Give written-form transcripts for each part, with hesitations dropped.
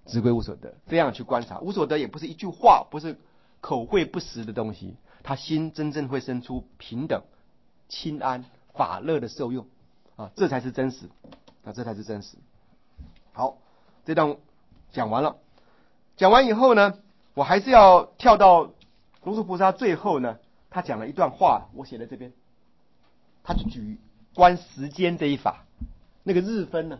只归无所得。这样去观察，无所得也不是一句话，不是口惠不实的东西，他心真正会生出平等、清安、法乐的受用啊，这才是真实啊，这才是真实。好，这段讲完了，讲完以后呢，我还是要跳到龙树菩萨最后呢，他讲了一段话，我写在这边，他就举观时间这一法，那个日分呢，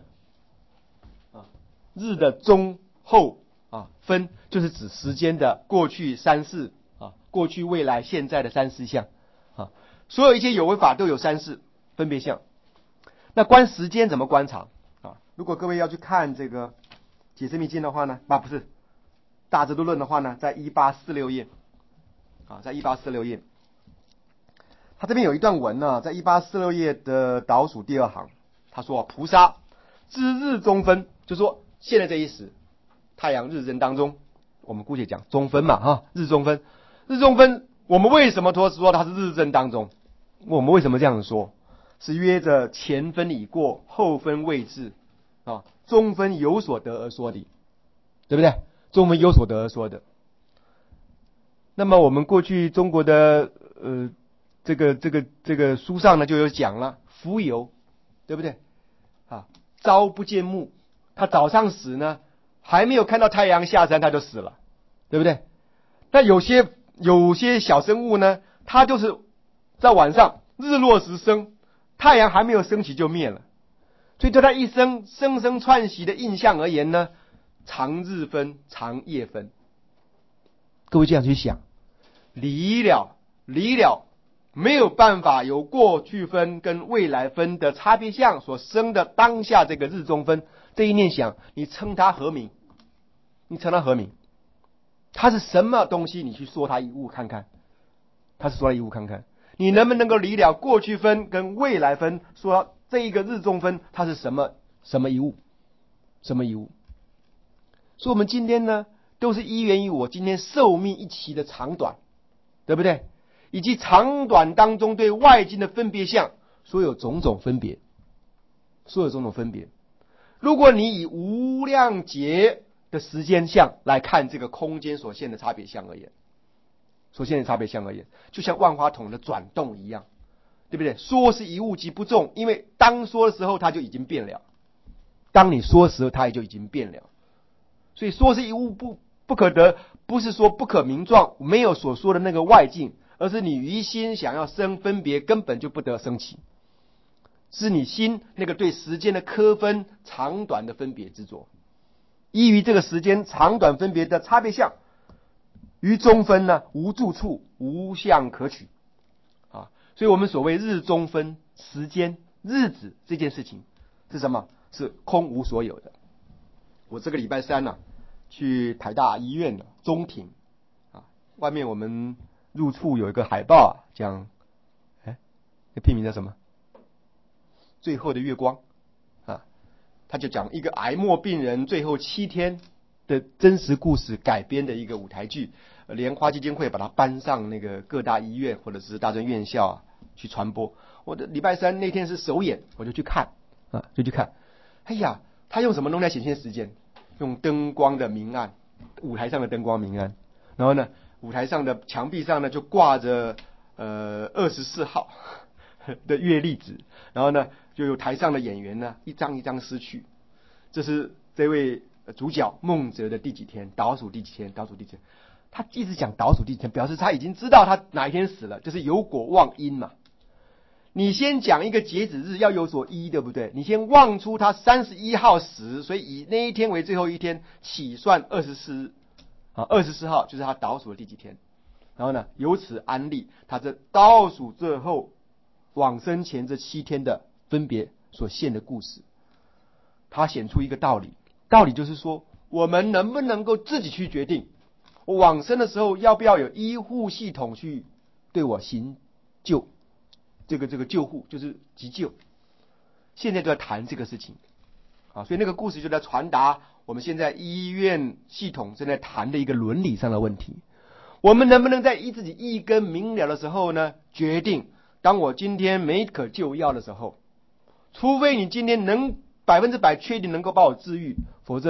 日的中后分就是指时间的过去三世过去未来现在的三世相所有一切有为法都有三世分别相。那观时间怎么观察如果各位要去看这个解释密经的话呢，不是大智度论的话呢，在1846页在1846页，他这边有一段文呢，在1846页的倒数第二行，他说菩萨知日中分，就说现在这一时太阳日正当中，我们姑且讲中分嘛日中分，日中分我们为什么说它是日正当中？我们为什么这样说？是约着前分已过，后分未至中分有所得而说的，对不对？中分有所得而说的。那么我们过去中国的这个书上呢就有讲了，蜉蝣对不对朝不见暮，他早上死呢还没有看到太阳下山他就死了，对不对？但有些小生物呢，它就是在晚上日落时生，太阳还没有升起就灭了。所以对他一生生生串习的印象而言呢，长日分长夜分。各位这样去想，离了没有办法有过去分跟未来分的差别相所生的当下这个日中分，这一念想，你称它何名？它是什么东西？你去说它一物看看，你能不能够离了过去分跟未来分，说这一个日中分它是什么一物？所以我们今天呢，都是依缘于我今天寿命一期的长短，对不对？以及长短当中对外境的分别相，所有种种分别。如果你以无量劫的时间相来看这个空间所现的差别相而言，就像万花筒的转动一样，对不对？说是一物即不中，因为当说的时候它就已经变了，当你说的时候它也就已经变了。所以说是一物不可得，不是说不可名状，没有所说的那个外境，而是你于心想要生分别，根本就不得生起，是你心那个对时间的科分长短的分别执着，依于这个时间长短分别的差别相，于中分呢无住处，无相可取所以我们所谓日中分，时间日子这件事情是什么？是空无所有的。我这个礼拜三去台大医院的中庭外面我们入处有一个海报讲那片名叫什么？最后的月光他就讲一个癌末病人最后7天的真实故事改编的一个舞台剧，莲花基金会把它搬上那个各大医院或者是大专院校去传播。我的礼拜三那天是首演，我就去看哎呀，他用什么东西来显现时间？用灯光的明暗，舞台上的灯光明暗，然后呢，舞台上的墙壁上呢就挂着24号的月历纸，然后呢就有台上的演员呢一张一张撕去。这是这位主角孟哲的第几天，倒数第几天，他一直讲倒数第几天，表示他已经知道他哪一天死了，就是有果忘因嘛。你先讲一个截止日要有所依，对不对？你先望出他31号死，所以以那一天为最后一天，起算24日24号就是他倒数的第几天，然后呢由此安立他这倒数最后往生前这7天的分别所现的故事。他显出一个道理就是说，我们能不能够自己去决定，我往生的时候要不要有医护系统去对我行救，这个救护就是急救。现在就在谈这个事情所以那个故事就在传达我们现在医院系统正在谈的一个伦理上的问题。我们能不能在自己一根明了的时候呢，决定当我今天没可救药的时候，除非你今天能100%确定能够把我治愈，否则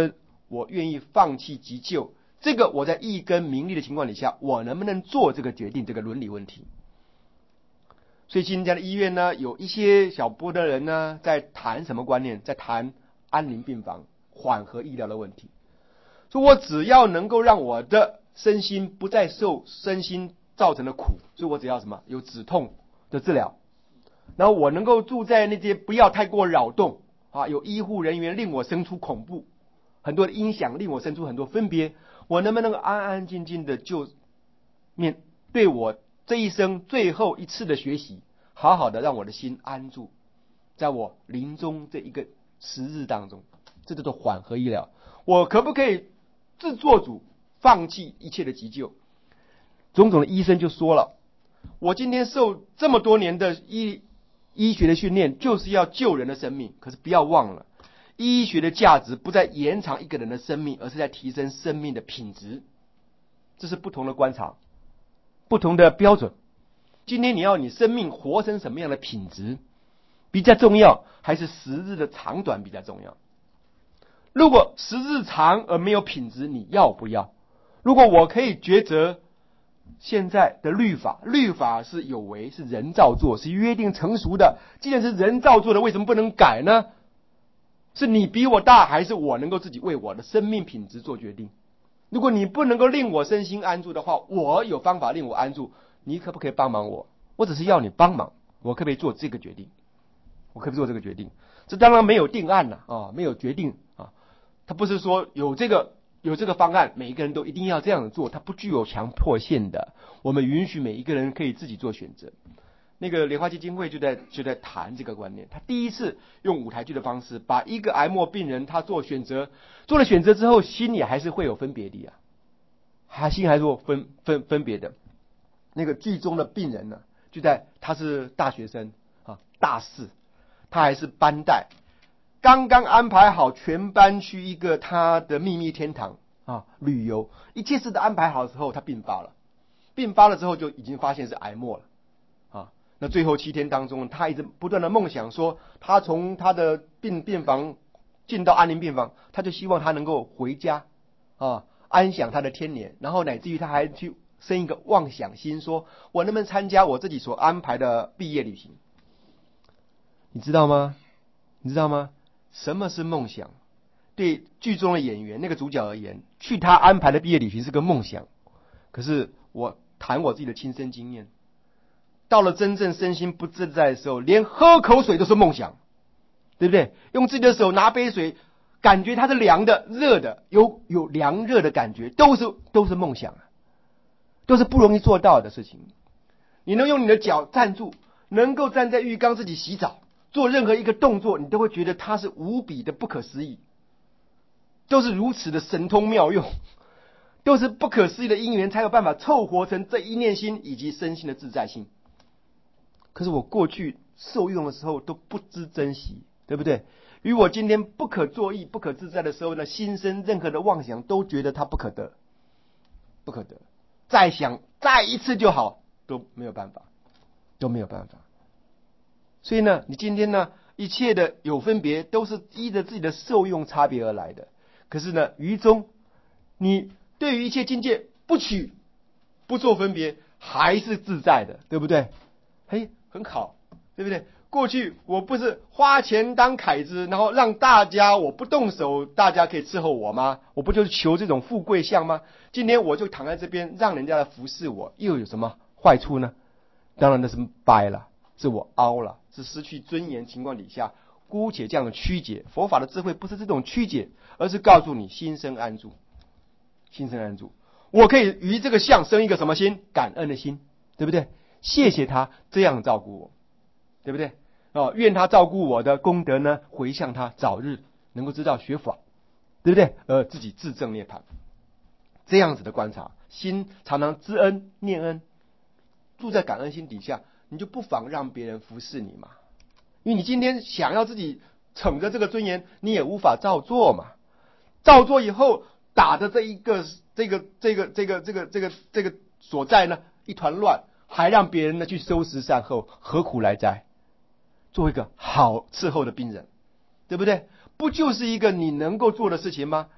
我愿意放弃急救，这个我在义跟名利的情况底下，我能不能做这个决定，这个伦理问题。所以新加的医院呢，有一些小波的人呢，在谈什么观念，在谈安宁病房、缓和医疗的问题。所以我只要能够让我的身心不再受身心造成的苦，所以我只要什么，有止痛的治疗，然后我能够住在那些不要太过扰动啊，有医护人员令我生出恐怖，很多的音响令我生出很多分别，我能不能安安静静的就面对我这一生最后一次的学习，好好的让我的心安住，在我临终这一个时日当中，这叫做缓和医疗。我可不可以自作主放弃一切的急救？种种的医生就说了，我今天受这么多年的医学的训练，就是要救人的生命。可是不要忘了，医学的价值不在延长一个人的生命，而是在提升生命的品质。这是不同的观察，不同的标准。今天你生命活成什么样的品质比较重要，还是时日的长短比较重要？如果时日长而没有品质，你要不要？如果我可以抉择现在的律法是有为，是人造作，是约定成熟的。既然是人造作的，为什么不能改呢？是你比我大，还是我能够自己为我的生命品质做决定？如果你不能够令我身心安住的话，我有方法令我安住，你可不可以帮忙我？我只是要你帮忙，我可不可以做这个决定？我可不可以做这个决定？这当然没有定案了没有决定啊。他不是说有这个方案，每一个人都一定要这样做，它不具有强迫性的。我们允许每一个人可以自己做选择。那个莲花基金会就在谈这个观念。他第一次用舞台剧的方式，把一个癌末病人他做了选择之后，心里还是会有分别的心里还是会分别的。那个剧中的病人呢，他是大学生大四，他还是班带。刚刚安排好全班去一个他的秘密天堂旅游，一切事都安排好的时候，他病发了之后就已经发现是癌末了那最后7天当中，他一直不断的梦想说，他从他的病房进到安宁病房，他就希望他能够回家安享他的天年，然后乃至于他还去生一个妄想心，说我能不能参加我自己所安排的毕业旅行？你知道吗？什么是梦想？对剧中的演员那个主角而言，去他安排的毕业旅行是个梦想。可是我谈我自己的亲身经验，到了真正身心不自在的时候，连喝口水都是梦想，对不对？用自己的手拿杯水，感觉它是凉的、热的，有凉热的感觉，都是梦想都是不容易做到的事情。你能用你的脚站住，能够站在浴缸自己洗澡，做任何一个动作，你都会觉得它是无比的不可思议，都是如此的神通妙用，都是不可思议的因缘，才有办法凑合成这一念心以及身心的自在性。可是我过去受用的时候都不知珍惜，对不对？与我今天不可作意、不可自在的时候呢，心生任何的妄想，都觉得它不可得，再想再一次就好，都没有办法。所以呢，你今天呢，一切的有分别，都是依着自己的受用差别而来的。可是呢，于中你对于一切境界不取不做分别，还是自在的，对不对？很好，对不对？过去我不是花钱当凯子，然后让大家我不动手，大家可以伺候我吗？我不就是求这种富贵相吗？今天我就躺在这边，让人家来服侍我，又有什么坏处呢？当然那是掰了，是我凹了，是失去尊严情况底下，姑且这样的曲解。佛法的智慧不是这种曲解，而是告诉你心生安住。我可以于这个相生一个什么心？感恩的心，对不对？谢谢他这样照顾我，对不对？愿他照顾我的功德呢，回向他早日能够知道学法，对不对？自己自证涅槃，这样子的观察，心常常知恩念恩，住在感恩心底下，你就不妨让别人服侍你嘛。因为你今天想要自己逞着这个尊严，你也无法照做嘛。照做以后，打的这个所在呢，一团乱，还让别人呢去收拾善后，何苦来哉？做一个好伺候的病人，对不对？不就是一个你能够做的事情吗？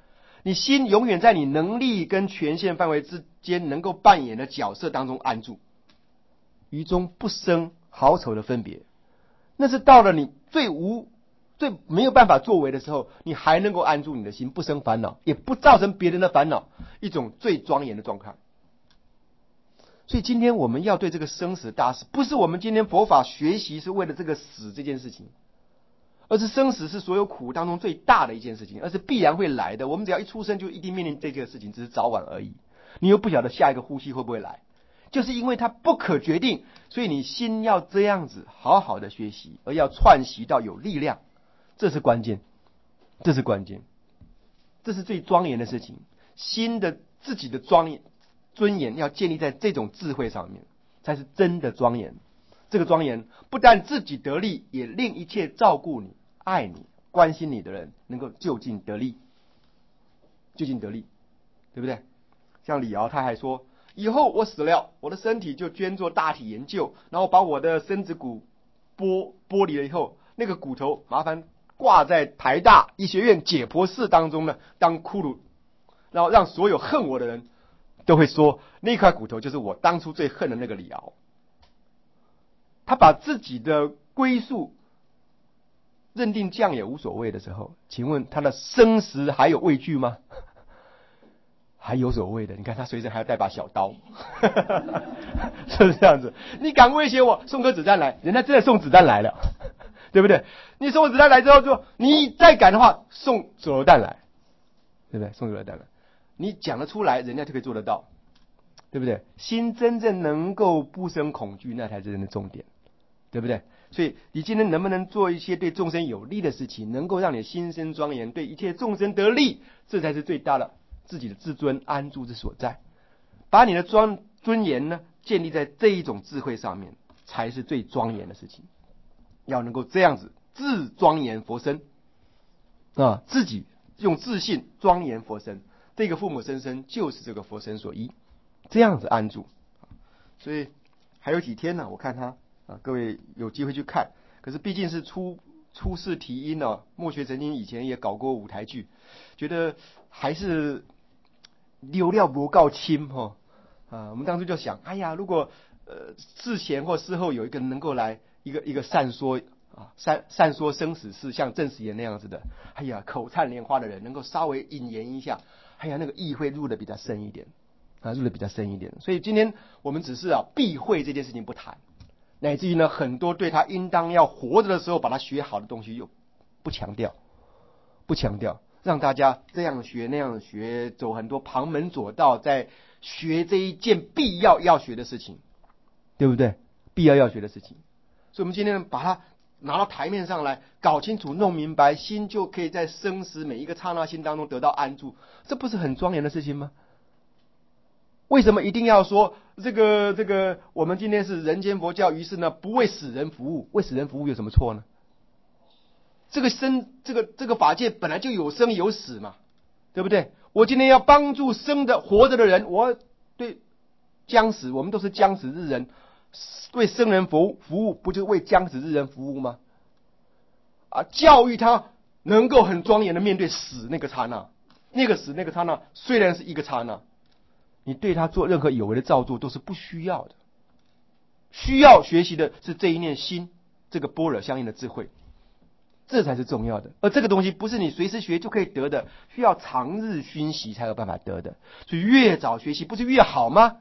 你心永远在你能力跟权限范围之间能够扮演的角色当中安住，于中不生好丑的分别。那是到了你最没有办法作为的时候，你还能够安住你的心，不生烦恼，也不造成别人的烦恼，一种最庄严的状态。所以今天我们要对这个生死大事，不是我们今天佛法学习是为了这个死这件事情，而是生死是所有苦当中最大的一件事情，而是必然会来的。我们只要一出生就一定面临这件事情，只是早晚而已。你又不晓得下一个呼吸会不会来，就是因为它不可决定，所以你心要这样子好好的学习，而要串习到有力量，这是关键，这是关键，这是最庄严的事情。心的自己的庄严尊严要建立在这种智慧上面，才是真的庄严。这个庄严不但自己得利，也令一切照顾你、爱你、关心你的人能够就近得利，就近得利，对不对？像李敖他还说，以后我死了，我的身体就捐做大体研究，然后把我的身子骨剥离了以后，那个骨头麻烦挂在台大医学院解剖室当中呢，当骷髅，然后让所有恨我的人都会说，那块骨头就是我当初最恨的那个李敖。他把自己的归宿认定这样也无所谓的时候，请问他的生死还有畏惧吗？还有所谓的。你看他随身还要带把小刀是不是这样子？你敢威胁我，送颗子弹来，人家真的送子弹来了对不对？你送子弹来之后说，你再敢的话送手榴弹来，对不对？送手榴弹来，你讲得出来，人家就可以做得到，对不对？心真正能够不生恐惧，那才是真的重点，对不对？所以你今天能不能做一些对众生有利的事情，能够让你的心生庄严，对一切众生得利，这才是最大的自己的自尊安住之所在。把你的尊严呢建立在这一种智慧上面，才是最庄严的事情。要能够这样子自庄严佛身啊，自己用自信庄严佛身，这个父母生身就是这个佛身所依，这样子安住。所以还有几天呢，我看他各位有机会去看。可是毕竟是初试题音默学曾经以前也搞过舞台剧，觉得还是流量不够轻我们当初就想，哎呀，如果事前或事后有一个能够来一个善说生死事，像郑时延那样子的，哎呀，口灿莲花的人能够稍微引言一下，哎呀，那个意会入的比较深一点入的比较深一点。所以今天我们只是避讳这件事情不谈，乃至于呢，很多对他应当要活着的时候把他学好的东西又不强调，让大家这样学那样学，走很多旁门左道，在学这一件必要学的事情，对不对？必要学的事情。所以我们今天把它拿到台面上来，搞清楚弄明白，心就可以在生死每一个刹那心当中得到安住，这不是很庄严的事情吗？为什么一定要说这个我们今天是人间佛教，于是呢不为死人服务？为死人服务有什么错呢？这个法界本来就有生有死嘛，对不对？我今天要帮助生的活着的人，我对将死，我们都是将死之人，为生人服务，不就为将死之人服务吗？教育他能够很庄严的面对死那个刹那，那个死那个刹那虽然是一个刹那，你对他做任何有为的造作都是不需要的，需要学习的是这一念心，这个般若相应的智慧，这才是重要的。而这个东西不是你随时学就可以得的，需要长日熏习才有办法得的。所以越早学习不是越好吗？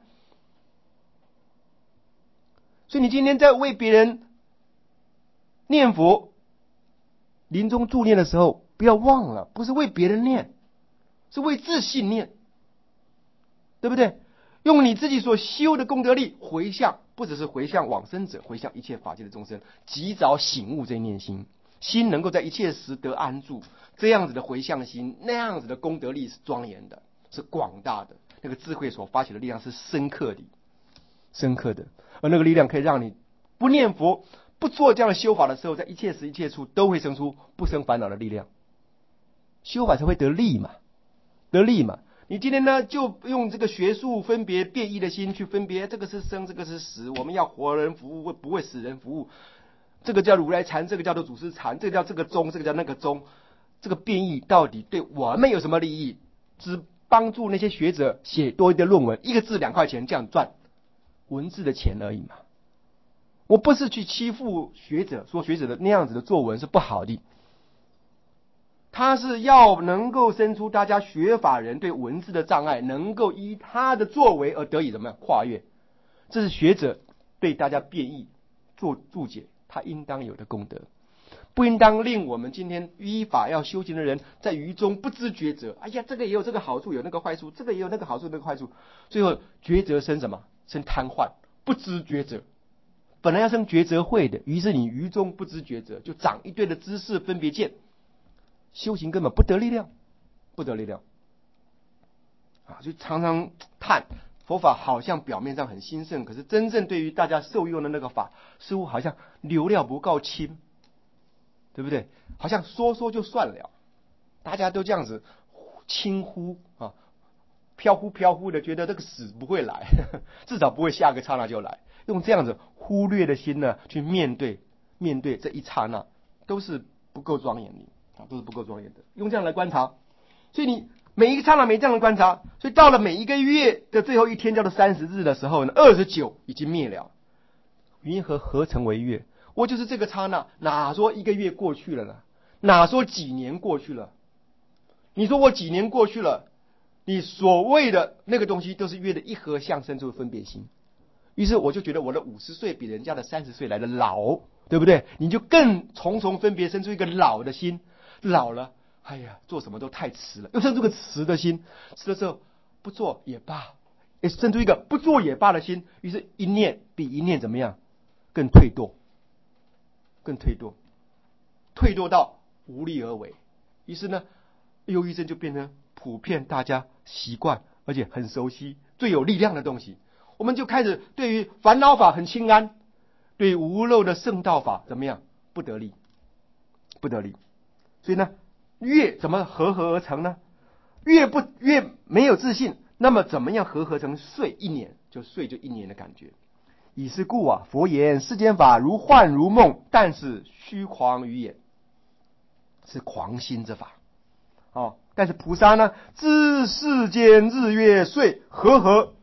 所以你今天在为别人念佛临终助念的时候，不要忘了，不是为别人念，是为自信念，对不对？用你自己所修的功德力回向，不只是回向往生者，回向一切法界的众生，及早醒悟这一念心，心能够在一切时得安住，这样子的回向心，那样子的功德力是庄严的，是广大的，那个智慧所发起的力量是深刻的，而那个力量可以让你不念佛，不做这样的修法的时候，在一切时一切处都会生出不生烦恼的力量，修法才会得利嘛。你今天呢，就用这个学术分别变异的心去分别，这个是生，这个是死，我们要活人服务，不为死人服务，这个叫如来禅，这个叫做祖师禅，这个叫这个宗，这个叫那个宗，这个变异到底对我们有什么利益？ 只帮助那些学者写多一点论文，一个字2块钱这样赚文字的钱而已嘛。我不是去欺负学者，说学者的那样子的作文是不好的，他是要能够生出大家学法人对文字的障碍，能够依他的作为而得以怎么样跨越，这是学者对大家变异做注解他应当有的功德，不应当令我们今天依法要修行的人在愚中不知抉择。哎呀，这个也有这个好处，有那个坏处，这个也有那个好处，那个坏处，最后抉择生什么？生瘫痪，不知抉择。本来要生抉择慧的，于是你愚中不知抉择，就长一堆的知识分别见，修行根本不得力量，不得力量啊！就常常叹佛法好像表面上很兴盛，可是真正对于大家受用的那个法，似乎好像流量不够轻，对不对？好像说说就算了，大家都这样子轻忽啊，飘忽飘忽的，觉得这个死不会来，至少不会下个刹那就来。用这样子忽略的心呢，去面对这一刹那，都是不够庄严的啊，都是不够庄严的。用这样来观察，所以你每一个刹那没这样的观察，所以到了每一个月的最后一天，叫做30日的时候呢，29已经灭了。云何合成为月？我就是这个刹那，哪说1个月过去了呢？哪说几年过去了？你说我几年过去了，你所谓的那个东西都是月的一合相生出的分别心。于是我就觉得我的50岁比人家的30岁来的老，对不对？你就更重重分别生出一个老的心，老了，哎呀，做什么都太迟了，又生出个迟的心，迟的时候不做也罢，也生出一个不做也罢的心，于是一念比一念怎么样？更退堕，更退堕，退堕到无力而为。于是呢，忧郁症就变成普遍大家习惯而且很熟悉、最有力量的东西。我们就开始对于烦恼法很轻安，对于无漏的圣道法怎么样？不得力，不得力。所以呢，越怎么合而成呢？越没有自信，那么怎么样合成睡1年？就睡就1年的感觉。以是故啊，佛言世间法如幻如梦，但是虚诳于眼，是狂心之法。哦，但是菩萨呢，知世间日月岁和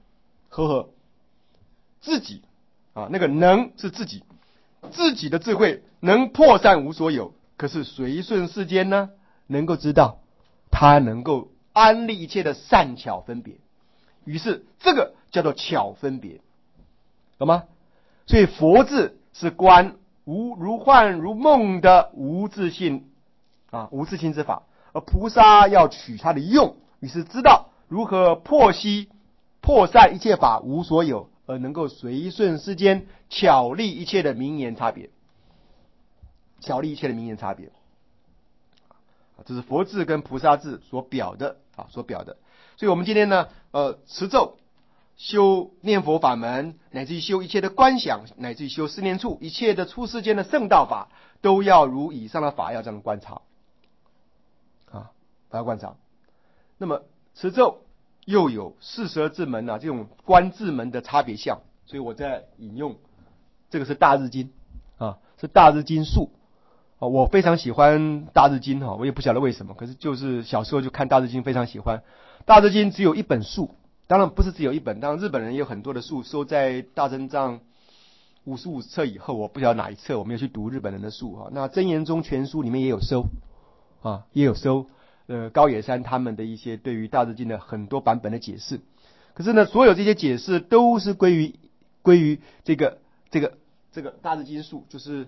自己啊，那个能是自己的智慧能破散无所有，可是随顺世间呢，能够知道他能够安立一切的善巧分别，于是这个叫做巧分别，懂吗？所以佛字是观无如幻如梦的无自性啊，无自性之法，而菩萨要取它的用，于是知道如何破散一切法无所有，而能够随顺世间，巧立一切的名言差别，巧立一切的名言差别。这是佛字跟菩萨字所表的。所以我们今天呢，持咒、修念佛法门，乃至于修一切的观想，乃至于修思念处，一切的出世间的圣道法，都要如以上的法要这样观察啊，要观察。那么持咒又有四舌智门这种观智门的差别相，所以我在引用这个是大日经啊，是大日经述啊，我非常喜欢大日经我也不晓得为什么，可是就是小时候就看大日经非常喜欢。大日经只有1本述，当然不是只有1本，当然日本人也有很多的述收在大增藏55册以后，我不晓得哪一册，我没有去读日本人的述那真言宗全书里面也有收也有收高野山他们的一些对于大日经的很多版本的解释。可是呢，所有这些解释都是归于这个大日经述，就是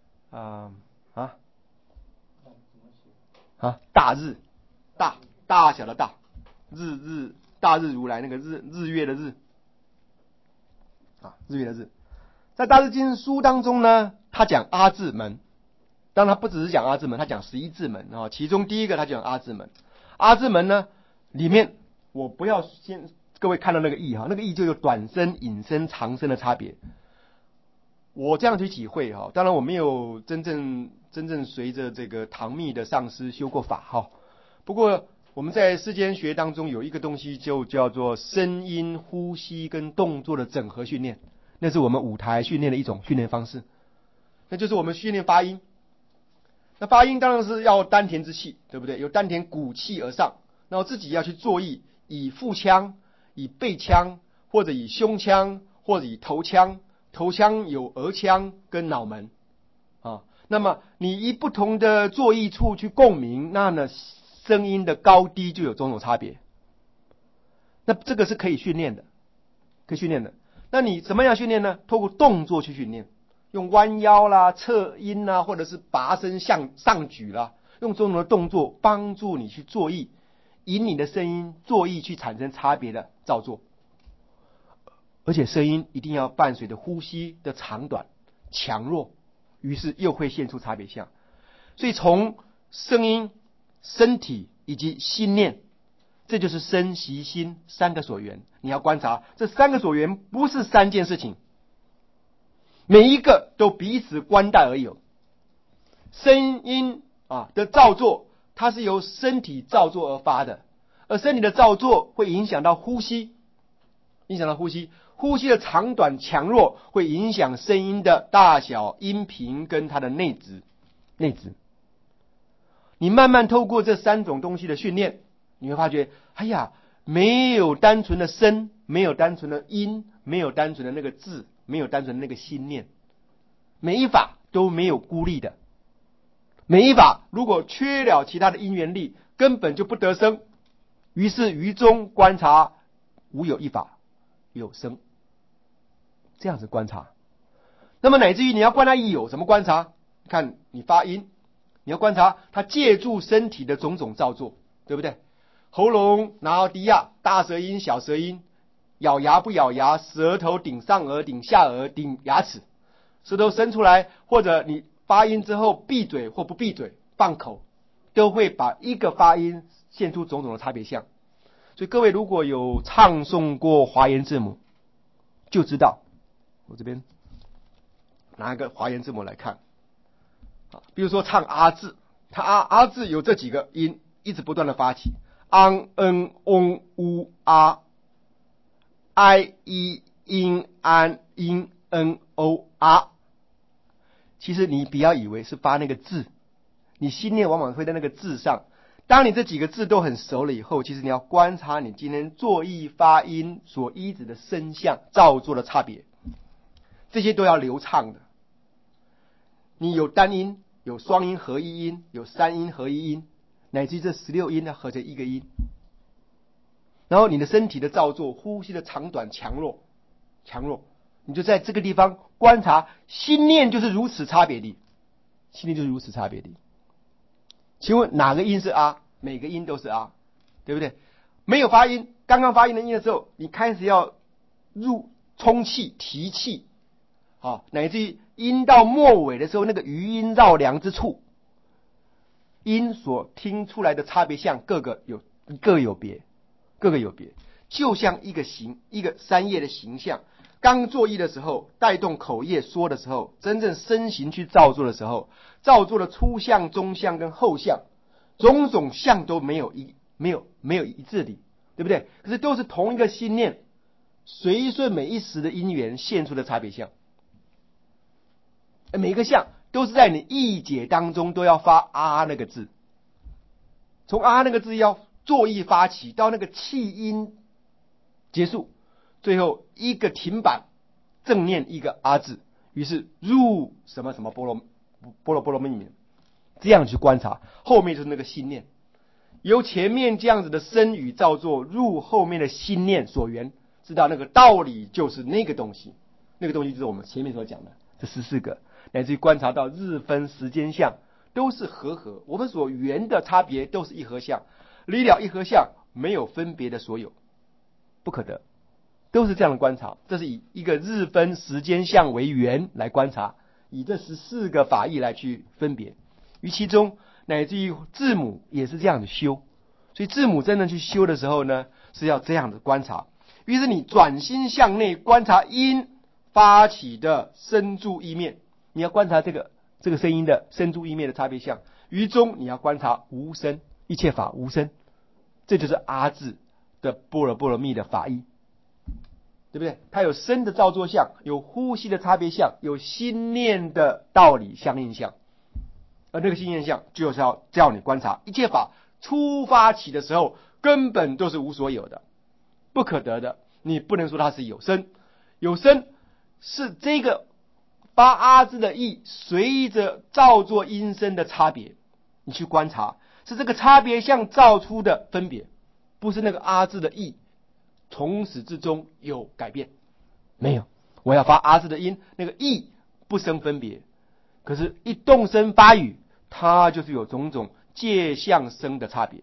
大日大小的大大日如来那个日月的日日月的日，在大日经书当中呢，他讲阿字门，当然他不只是讲阿字门，他讲11字门其中第一个他讲阿字门。阿字门呢里面，我不要先各位看到那个义那个义就有短身、隐身、长身的差别。我这样去体会当然我没有真正随着这个唐密的上师修过法不过我们在世间学当中有一个东西就叫做声音、呼吸跟动作的整合训练，那是我们舞台训练的一种训练方式，那就是我们训练发音。那发音当然是要丹田之气，对不对？由丹田鼓气而上， 然后自己要去作意，以腹腔、以背腔，或者以胸腔，或者以头腔。头腔有额腔跟脑门啊。那么你以不同的作意处去共鸣，那呢声音的高低就有种种差别。那这个是可以训练的，可以训练的。那你怎么样训练呢？透过动作去训练，用弯腰啦、侧音啦，或者是拔身向上举啦，用种种的动作帮助你去作意，引你的声音作意去产生差别的造作。而且声音一定要伴随着呼吸的长短、强弱，于是又会现出差别相。所以从声音、身体以及心念，这就是身息心三个所缘。你要观察这三个所缘不是三件事情，每一个都彼此关带而有。声音的造作，它是由身体造作而发的，而身体的造作会影响到呼吸，呼吸的长短强弱会影响声音的大小、音频跟它的内质。你慢慢透过这三种东西的训练，你会发觉，哎呀，没有单纯的声，没有单纯的音，没有单纯的那个字，没有单纯的那个心念，每一法都没有孤立的。每一法如果缺了其他的因缘力，根本就不得生。于是于中观察，无有一法有生，这样子观察。那么乃至于你要观察有，怎么观察？看你发音，你要观察它借助身体的种种造作，对不对？喉咙然后低压，大舌音、小舌音，咬牙不咬牙，舌头顶上颚、顶下颚、顶牙齿，舌头伸出来，或者你发音之后闭嘴或不闭嘴、放口，都会把一个发音现出种种的差别相。所以各位如果有唱诵过华严字母，就知道。我这边拿一个华严字母来看，比如说唱啊字，它啊字有这几个音一直不断的发起，昂、嗯、嗡、乌、啊、i、i、in、an、in、n、o、啊。其实你不要以为是发那个字，你心念往往会在那个字上。当你这几个字都很熟了以后，其实你要观察你今天作意发音所依止的声相造作的差别，这些都要流畅的。你有单音，有双音合一音，有三音合一音，乃至于这16音呢合成一个音。然后你的身体的造作、呼吸的长短、强弱，你就在这个地方观察，心念就是如此差别的，请问哪个音是啊？每个音都是啊，对不对？没有发音，刚刚发音的音的时候，你开始要充气、提气，乃至于音到末尾的时候，那个余音绕梁之处，音所听出来的差别相各有别，就像一个三叶的形象。刚作意的时候，带动口业说的时候，真正身形去造作的时候，造作的初相、中相跟后相，种种相都没有一致理，对不对？可是都是同一个心念，随顺每一时的因缘现出的差别相。每一个相都是在你意解当中都要发啊那个字，从啊那个字要作意发起，到那个气音结束，最后一个停板，正念一个啊字，于是入什么什么波罗蜜，这样去观察，后面就是那个心念，由前面这样子的身语造作入后面的心念所缘，知道那个道理就是那个东西，就是我们前面所讲的这14个，乃至于观察到日分时间相都是和，我们所缘的差别都是一合相，离了一合相没有分别的所有，不可得，都是这样的观察。这是以一个日分时间相为缘来观察，以这14个法义来去分别，于其中乃至于字母也是这样的修。所以字母真正去修的时候呢，是要这样的观察。于是你转心向内观察音发起的声住意面，你要观察这个声音的声住意面的差别相。于中你要观察无声，一切法无声，这就是阿字的般若蜜的法义，对不对？它有声的造作相，有呼吸的差别相，有心念的道理相应相。而那个心念相就是要叫你观察一切法初发起的时候， 根本都是无所有的，不可得的。你不能说它是有生，有生是这个发阿字的意随着造作音声的差别，你去观察，是这个差别相造出的分别，不是那个阿字的意从始至终有改变，没有。我要发阿字的音，那个意不生分别，可是一动声发语，它就是有种种界相声的差别，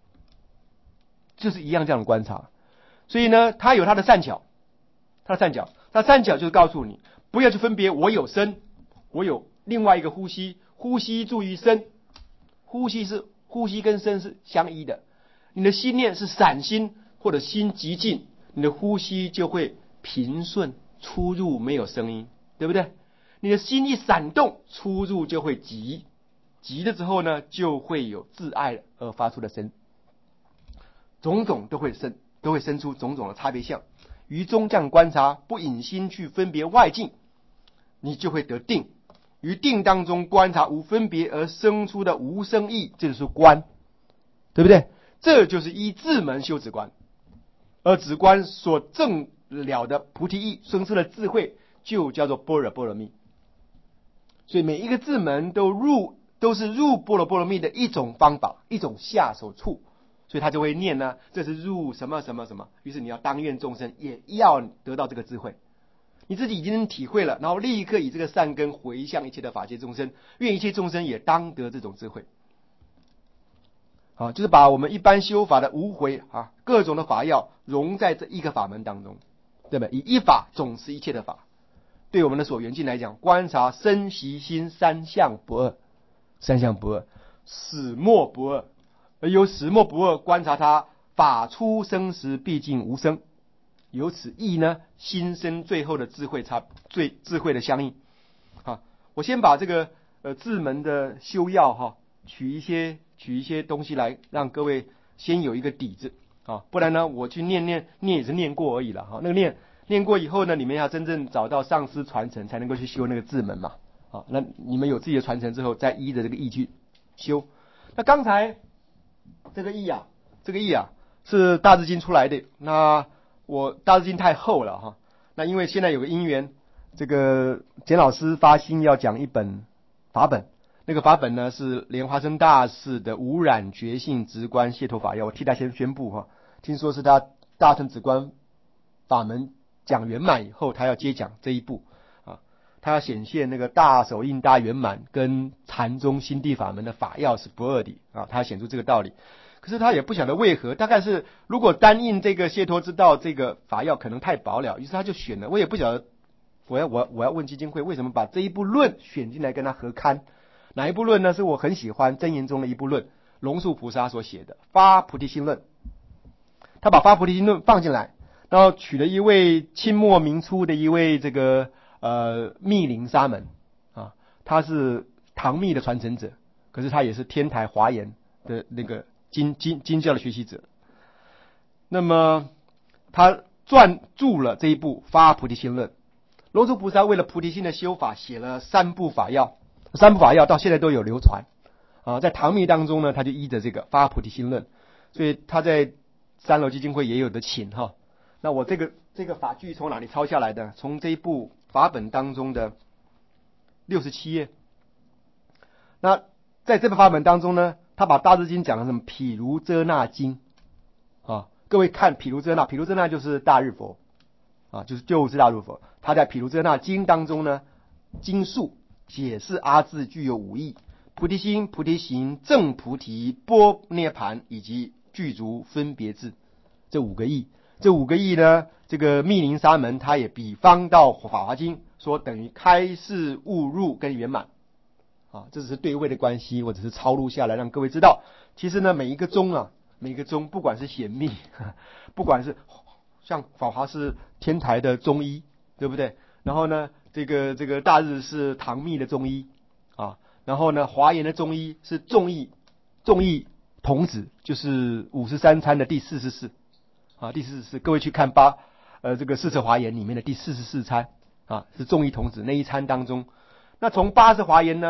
就是一样这样的观察。所以呢，它有它的善巧，它的善巧就是告诉你，不要去分别我有声，我有另外一个呼吸，呼吸注于声，呼吸跟声是相依的。你的心念是散心或者心极静，你的呼吸就会平顺，出入没有声音，对不对？你的心一闪动，出入就会急，急了之后呢，就会有自爱而发出的声，种种都会生出种种的差别相。于中这样观察，不引心去分别外境，你就会得定。于定当中观察无分别而生出的无生意，这就是观，对不对？这就是依智门修止观，而止观所证了的菩提意生出的智慧，就叫做般若波罗蜜。所以每一个智门都是入般若波罗蜜的一种方法，一种下手处。所以他就会念呢，这是入什么什么什么，于是你要当愿众生也要得到这个智慧。你自己已经体会了，然后立刻以这个善根回向一切的法界众生，愿一切众生也当得这种智慧。就是把我们一般修法的无回各种的法要融在这一个法门当中，对不对？以一法总持一切的法。对我们的所缘境来讲，观察身习心三相不二，始末不二，而由始末不二观察它法出生时毕竟无生，由此意呢，心生最后的智慧智慧的相应。我先把这个智门的修要取一些东西来让各位先有一个底子不然呢我去念也是念过而已了那个念过以后呢，你们要真正找到上师传承，才能够去修那个智门嘛那你们有自己的传承之后，再依着这个意去修。那刚才这个意是大智经出来的，那我大智经太厚了那因为现在有个因缘，这个简老师发心要讲一本法本，那个法本呢是莲花生大士的无染觉性直观解脱法要，我替他先宣布听说是他大乘直观法门讲圆满以后，他要接讲这一部他要显现那个大手印大圆满跟禅宗心地法门的法要是不二的他要显出这个道理。可是他也不晓得为何，大概是如果单印这个解脱之道这个法要可能太薄了，于是他就选了。我也不晓得，我要问基金会为什么把这一部论选进来跟他合刊。哪一部论呢？是我很喜欢真言中的一部论，龙树菩萨所写的《发菩提心论》。他把《发菩提心论》放进来，然后取了一位清末明初的一位这个密林沙门他是唐密的传承者，可是他也是天台华严的那个经教的学习者。那么他撰著了这一部《发菩提心论》。龙树菩萨为了菩提心的修法，写了3部法要到现在都有流传在唐密当中呢，他就依着这个《发菩提心论》，所以他在三楼基金会也有的请那我这个法句从哪里抄下来的？从这一部法本当中的67页。那在这部法本当中呢，他把大智经讲了什么？毗卢遮那经各位看毗卢遮那就是大日佛就是大日佛。他在毗卢遮那经当中呢，经述解释阿字具有5义：菩提心、菩提行、正菩提、般涅盘以及具足分别智，这5个义。这5个义呢，这个密林沙门他也比方到法华经说等于开示悟入跟圆满这只是对位的关系，我只是抄录下来让各位知道。其实呢，每一个宗不管是显密不管是像法华是天台的中医，对不对？然后呢这个大日是唐密的中医然后呢华严的中医是众义童子，就是53参的第44第44，各位去看这个四摄华严里面的第44参是众义童子那一参当中。那从80华严呢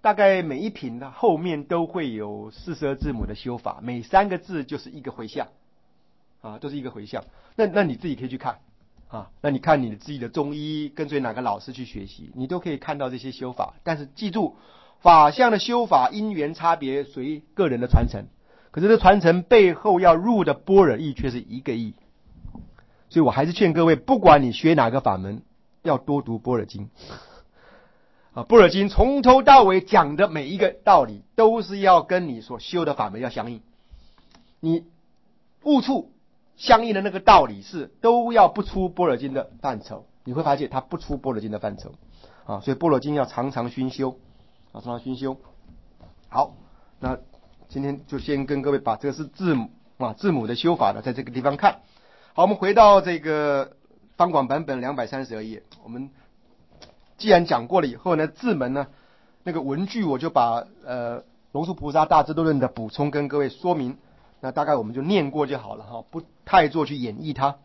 大概每一品的后面都会有四声字母的修法，每3个字就是一个回向啊，都是一个回向。那你自己可以去看啊，那你看你自己的中医跟随哪个老师去学习，你都可以看到这些修法。但是记住，法相的修法因缘差别，随个人的传承。可是这传承背后要入的般若意却是一个意。所以我还是劝各位，不管你学哪个法门，要多读般若经啊。般若经从头到尾讲的每一个道理，都是要跟你所修的法门要相应。你悟处相应的那个道理是都要不出般若经的范畴，你会发现它不出般若经的范畴啊。所以般若经要常常熏修啊，常常熏修。好，那今天就先跟各位把这个是字母啊，字母的修法的，在这个地方看。好，我们回到这个方广版本232页。我们既然讲过了以后呢，字门呢那个文句我就把龙树菩萨大智度论的补充跟各位说明。那大概我们就念过就好了哈，不太做去演绎它。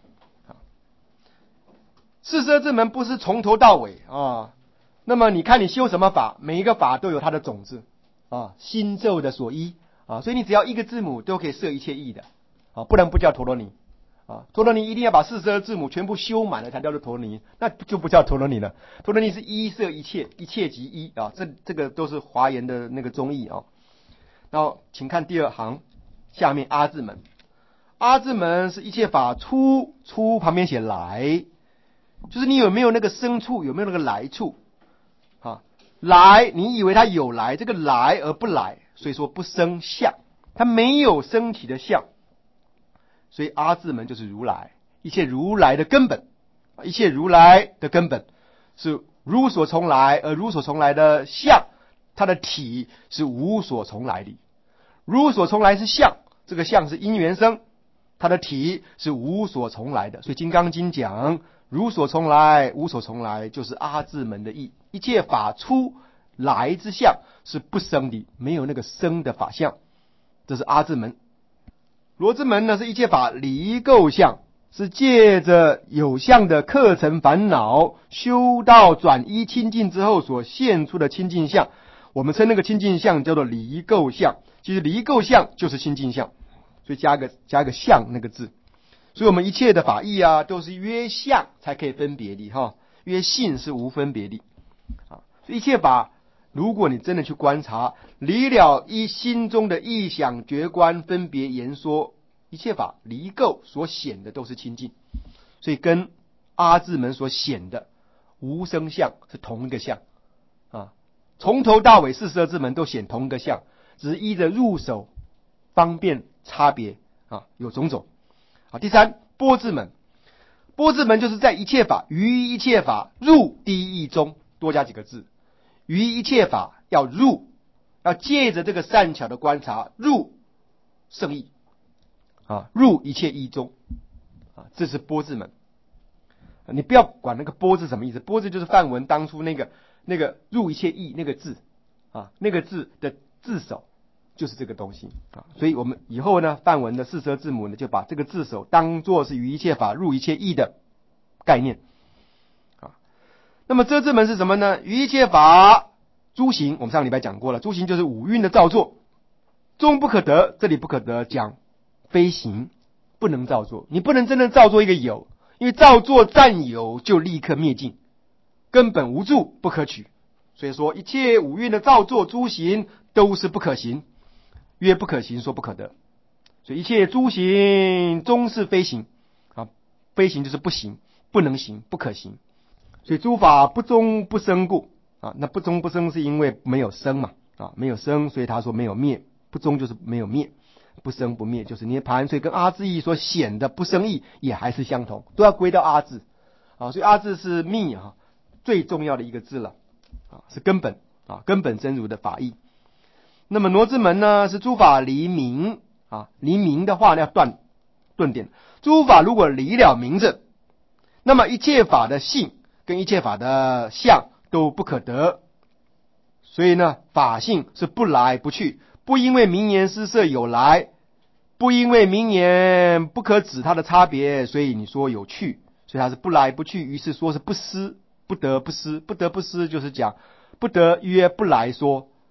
四摄之门不是从头到尾啊。那么你看你修什么法，每一个法都有它的种子啊，心咒的所依啊，所以你只要一个字母都可以摄一切义的啊，不然不叫陀罗尼啊。陀罗尼一定要把四摄字母全部修满了才叫做陀罗尼，那就不叫陀罗尼了。陀罗尼是一摄一切，一切即一啊，这个都是华严的那个宗义啊。然后请看第2行下面阿字门，阿字门是一切法出旁边写来，就是你有没有那个生处，有没有那个来处啊？来，你以为它有来，这个来而不来，所以说不生相，它没有升起的相，所以阿字门就是如来，一切如来的根本，一切如来的根本是如所从来，而如所从来的相，它的体是无所从来的。如所从来是相，这个相是因缘生，它的体是无所从来的。所以《金刚经》讲如所从来，无所从来，就是阿字门的义。一切法出来之相是不生的，没有那个生的法相，这是阿字门。罗之门呢，是一切法离垢相，是借着有相的课程烦恼修到转依清净之后所现出的清净相，我们称那个清净相叫做离垢相。其实离垢相就是清净相，所以加个相那个字。所以我们一切的法义啊，都是约相才可以分别的哈，约性是无分别的啊。所以一切法，如果你真的去观察，离了一心中的意想觉观分别言说，一切法离垢所显的都是清净，所以跟阿字门所显的无生相是同一个相啊。从头到尾四摄之门都显同一个相，只是依着入手方便差别啊，有种种啊。第3，般智门，般智门就是在一切法于一切法入第一义中，多加几个字，于一切法要入，要借着这个善巧的观察入圣义啊，入一切义中啊，这是般智门。你不要管那个般字什么意思，般字就是梵文当初那个入一切义那个字啊，那个字的字首就是这个东西啊。所以我们以后呢，梵文的四摄字母呢，就把这个字首当作是于一切法入一切义的概念啊。那么遮之门是什么呢？于一切法诸行，我们上个礼拜讲过了，诸行就是五蕴的造作，终不可得。这里不可得讲非行，不能造作，你不能真正造作一个有，因为造作占有就立刻灭尽，根本无助，不可取。所以说一切五蕴的造作诸行都是不可行，曰不可行，说不可得。所以一切诸行终是非行啊，非行就是不行，不能行，不可行。所以诸法不终不生故啊，那不终不生是因为没有生嘛啊，没有生，所以他说没有灭，不终就是没有灭，不生不灭就是涅槃。所以跟阿字义所显的不生义也还是相同，都要归到阿字啊。所以阿字是密啊最重要的一个字了啊，是根本啊，根本真如的法义。那么挪之门呢，是诸法离明啊，离明的话要断点。诸法如果离了明着，那么一切法的性跟一切法的相都不可得。所以呢，法性是不来不去，不因为名言施设有来，不因为名言不可指它的差别，所以你说有去，所以它是不来不去，于是说是不思，不得不思，不得不思就是讲不得约不来说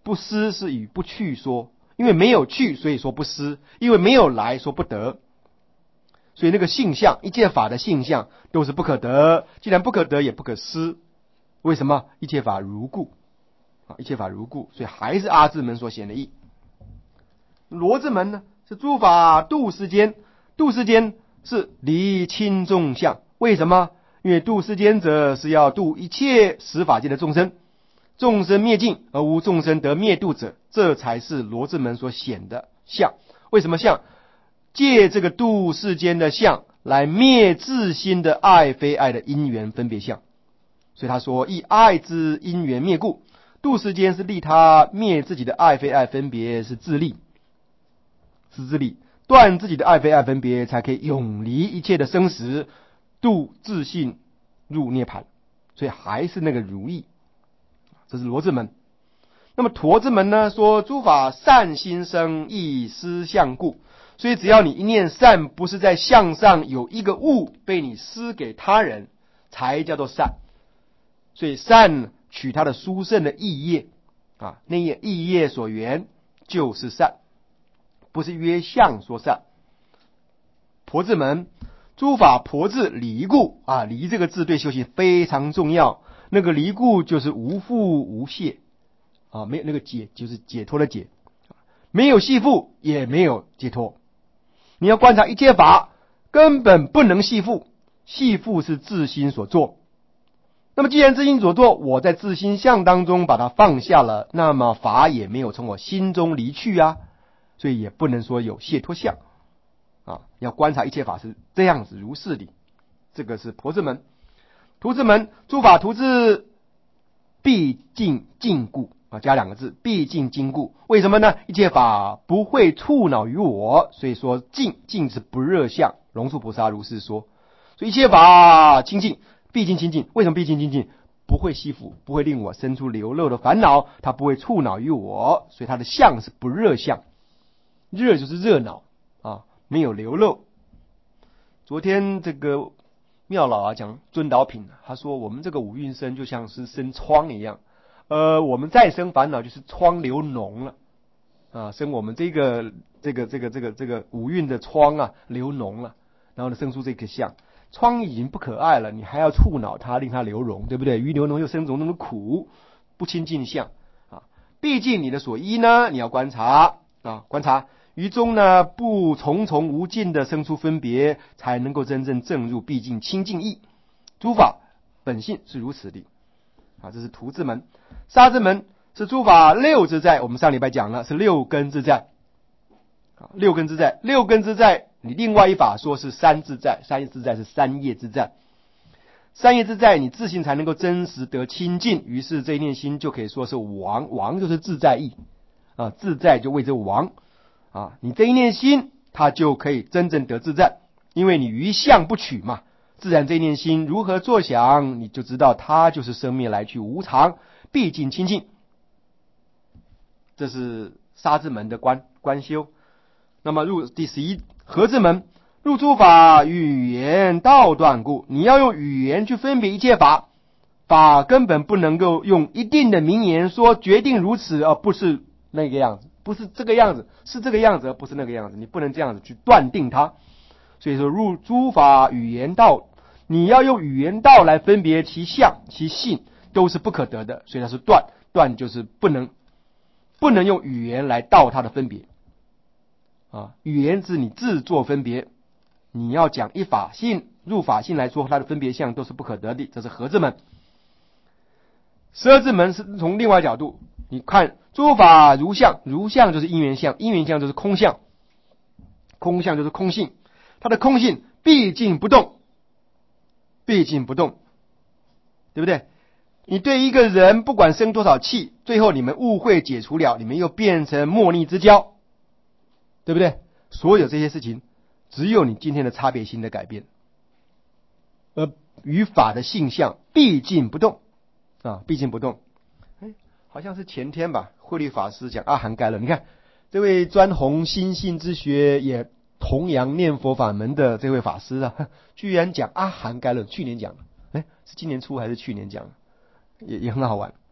不思是与不去说，因为没有去，所以说不思；因为没有来，说不得。所以那个性相，一切法的性相都是不可得，既然不可得，也不可思。为什么？一切法如故啊，一切法如故，所以还是阿字门所显的义。罗字门呢，是诸法度世间，度世间是离轻重相。为什么？因为度世间者是要度一切十法界的众生，众生灭尽而无众生得灭度者，这才是罗字门所显的相。为什么相？借这个度世间的相来灭自心的爱非爱的因缘分别相。所以他说，以爱之因缘灭故，度世间是利他灭自己的爱非爱分别，是自利，是自利，断自己的爱非爱分别，才可以永离一切的生死，度自性入涅槃。所以还是那个如意，这是罗字门。那么陀字门呢，说诸法善心生，亦思相故。所以只要你一念善，不是在相上有一个物被你施给他人，才叫做善。所以善取它的殊胜的意业啊，那意业所缘就是善，不是约相说善。婆字门，诸法婆字离故啊，离这个字对修行非常重要。那个离故就是无缚无懈啊，没有那个解就是解脱的解，没有系缚也没有解脱。你要观察一切法，根本不能系缚，系缚是自心所做。那么既然自心所做，我在自心相当中把它放下了，那么法也没有从我心中离去啊，所以也不能说有解脱相啊。要观察一切法是这样子，如是理。这个是婆字门。徒字门，诸法徒字毕竟禁故啊，加两个字，毕竟禁故。为什么呢？一切法不会触恼于我，所以说净是不热相。龙树菩萨如是说，所以一切法清净，毕竟清净。为什么毕竟清净？不会吸附，不会令我生出流漏的烦恼，它不会触恼于我，所以它的相是不热相。热就是热闹啊，没有流漏。昨天这个妙老啊讲尊导品，他说我们这个五蕴生就像是生疮一样，我们再生烦恼就是疮流脓了啊，生我们这个五蕴的疮啊流脓了，然后呢生出这个相。疮已经不可爱了，你还要触恼它，令它流脓，对不对？于流脓又生种种的苦，不清净相啊。毕竟你的所依呢，你要观察啊，观察于中呢，不重重无尽的生出分别，才能够真正证入毕竟清净义。诸法本性是如此的啊，这是徒字门。杀字门是诸法六自在，我们上礼拜讲了是六根自在啊，六根自在，六根自在。你另外一法说是三自在，三自在是三业自在，三业自在你自信才能够真实得清净，于是这一念心就可以说是王，王就是自在意啊，自在就谓之王啊，你这一念心它就可以真正得自在，因为你于相不取嘛，自然这一念心如何作想，你就知道它就是生灭来去无常，毕竟清净。这是杀字门的观修。那么入第11合字门，入诸法语言道断故。你要用语言去分别一切法，法根本不能够用一定的名言说决定如此，而不是那个样子，不是这个样子，是这个样子，而不是那个样子，你不能这样子去断定它。所以说入诸法语言道，你要用语言道来分别其相其性，都是不可得的。所以它是断，断就是不能用语言来道它的分别啊，语言是你自作分别，你要讲一法性入法性来说它的分别相都是不可得的，这是合字门。十二字门是从另外角度，你看诸法如相，如相就是因缘相，因缘相就是空相，空相就是空性，它的空性毕竟不动，毕竟不动，对不对？你对一个人不管生多少气，最后你们误会解除了，你们又变成莫逆之交，对不对？所有这些事情只有你今天的差别心的改变，而与法的性相毕竟不动啊，毕竟不动。好像是前天吧，慧律法师讲阿含概论，你看这位专弘心性之学也弘扬念佛法门的这位法师啊，居然讲阿含概论，去年讲是今年初还是去年讲，也很好玩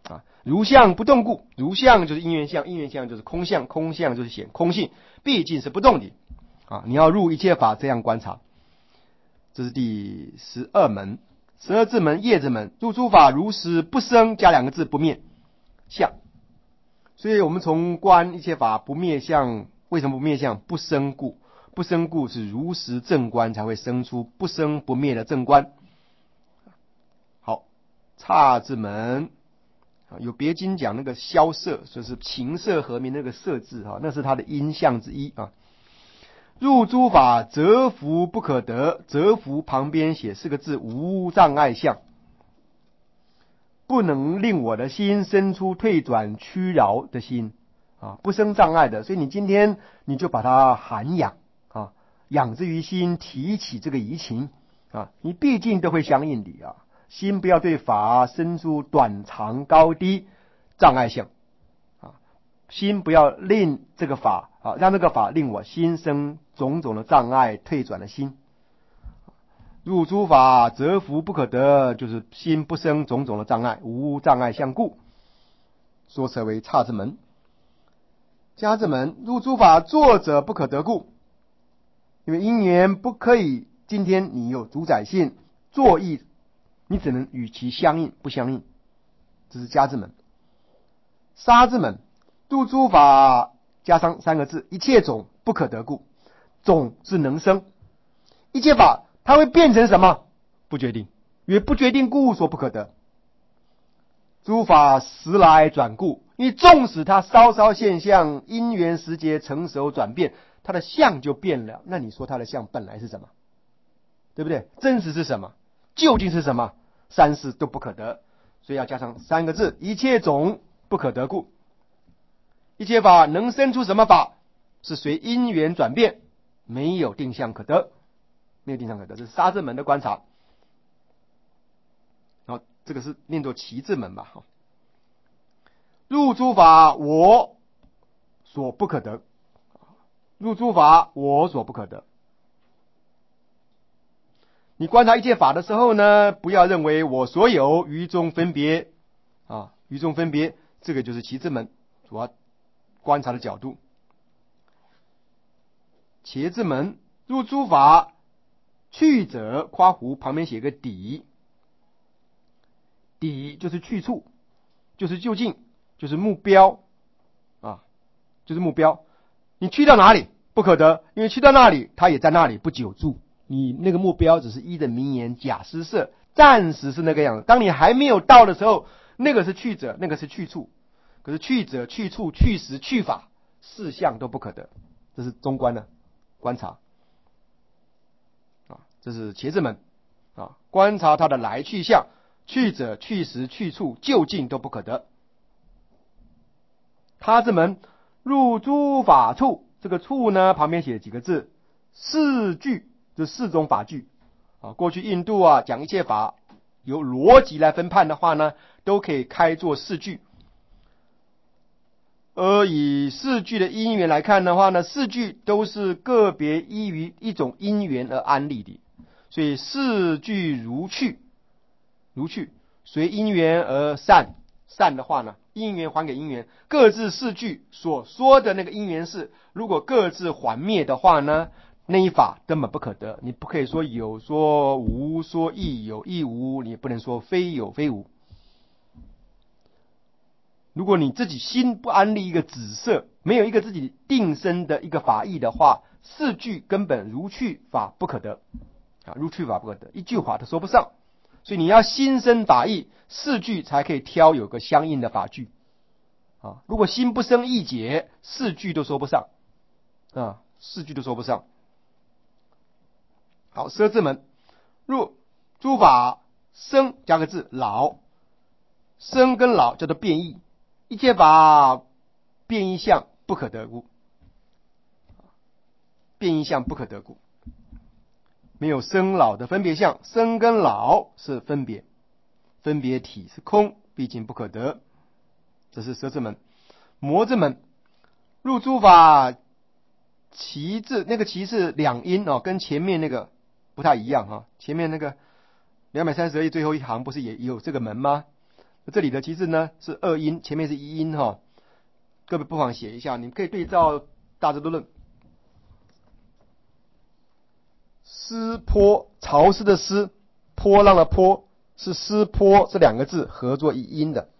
如相不动故，如相就是因缘相，因缘相就是空相，空相就是显空性，毕竟是不动的你要入一切法这样观察。这是第12门。12字门业之门，入诸法如实不生，加2个字不灭相。所以我们从观一切法不灭相，为什么不灭相？不生故，不生故是如实正观才会生出不生不灭的正观。好，刹之门有别经讲那个萧瑟，就是琴瑟和鸣那个瑟字那是它的音相之一入诸法折伏不可得，折伏旁边写4个字无障碍相，不能令我的心生出退转屈饶的心不生障碍的。所以你今天你就把它涵养养之于心，提起这个疑情你毕竟都会相应的心不要对法生出短长高低障碍相心不要令这个法让这个法令我心生种种的障碍退转的心。入诸法折伏不可得，就是心不生种种的障碍，无障碍相故，说成为刹之门。迦之门，入诸法作者不可得故，因为因缘不可以，今天你有主宰性，作意你只能与其相应不相应，这是迦之门。杀之门，入诸法加上3个字，一切种不可得故，种是能生，一切法它会变成什么？不决定，因为不决定故说不可得。诸法时来转故，因为纵使它稍稍现象，因缘时节成熟转变，它的相就变了。那你说它的相本来是什么？对不对？真实是什么？究竟是什么？3世都不可得，所以要加上3个字，一切种不可得故。一切法能生出什么法？是随因缘转变，没有定向可得，没有定向可得，这是杀之门的观察。好，这个是念作齐之门吧。入诸法我所不可得，入诸法我所不可得。你观察一切法的时候呢，不要认为我所有，于中分别于中分别，这个就是齐之门主要观察的角度。茄之门，入诸法去者括弧旁边写个底，底就是去处，就是就近，就是目标就是目标。你去到哪里不可得，因为去到那里他也在那里不久住，你那个目标只是依的名言假施设，暂时是那个样子，当你还没有到的时候，那个是去者，那个是去处。可是去者去处去时去法4项都不可得，这是中观的观察这是茄之门观察它的来去相，去者去时去处就近都不可得。他之门，入诸法处，这个处呢旁边写几个字4句，这4种法句过去印度讲一切法由逻辑来分判的话呢，都可以开作4句。而以4句的因缘来看的话呢，4句都是个别依于一种因缘而安立的，所以4句如去，如去随因缘而散，散的话呢，因缘还给因缘，各自4句所说的那个因缘是，如果各自还灭的话呢，那一法根本不可得。你不可以说有说无，说亦有亦无，你不能说非有非无。如果你自己心不安立一个止摄，没有一个自己定身的一个法义的话，4句根本如去法不可得如去法不可得，一句话都说不上。所以你要心生法义，4句才可以挑有个相应的法句如果心不生意解，4句都说不上4句都说不上。好，奢之门，入诸法生加个字老，生跟老叫做变异，一切法变异相不可得故，变异相不可得故，没有生老的分别相，生跟老是分别，分别体是空，毕竟不可得，这是奢之门。魔之门，入诸法其字，那个其是2音跟前面那个不太一样前面那个232页最后一行不是也有这个门吗？ 这里的其实呢是二音，前面是一音哈，各位不妨写一下，你们可以对照大智度论。湿坡，潮湿的湿，波浪的波，是湿坡这两个字合作一音的。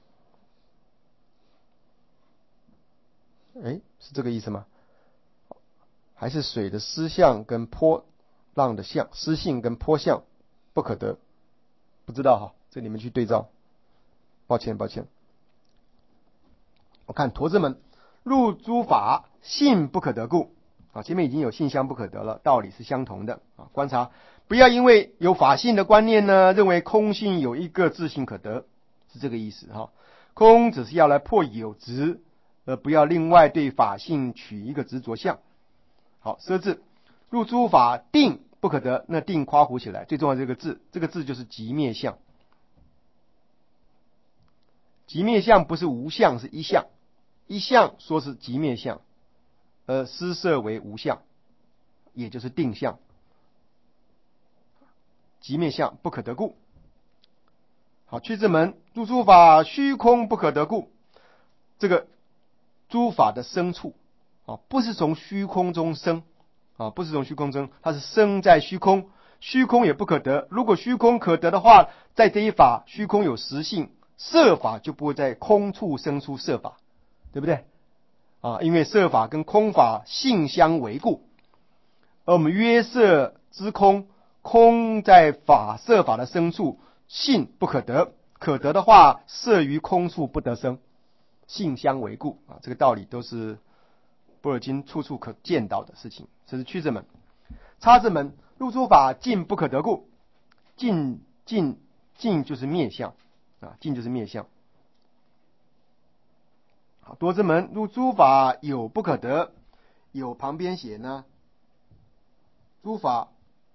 是这个意思吗？还是水的湿象跟波浪的象，湿性跟波象不可得？不知道哈，这你们去对照。抱歉。我看陀之门，入诸法，性不可得故。前面已经有性相不可得了，道理是相同的。观察，不要因为有法性的观念呢，认为空性有一个自性可得，是这个意思哈。空只是要来破有执，而不要另外对法性取一个执着相。好，奢字，入诸法，定不可得。那定夸弧起来，最重要的这个字，这个字就是寂灭相。寂灭相不是无相，是一相。一相说是寂灭相，而施设为无相，也就是定相。寂灭相不可得故。好，去之门，入诸法，虚空不可得故。这个诸法的生处不是从虚空中生不是从虚空中，它是生在虚空，虚空也不可得。如果虚空可得的话，在这一法虚空有实性，色法就不会在空处生出色法，对不对因为色法跟空法性相违故，而我们约色之空，空在法色法的生处，性不可得，可得的话，色于空处不得生，性相违故这个道理都是般若经处处可见到的事情。这是去之门。叉之门，入诸法，尽不可得故。尽就是灭相尽就是灭相。好，多之门，入诸法，有不可得。有旁边写呢，诸法，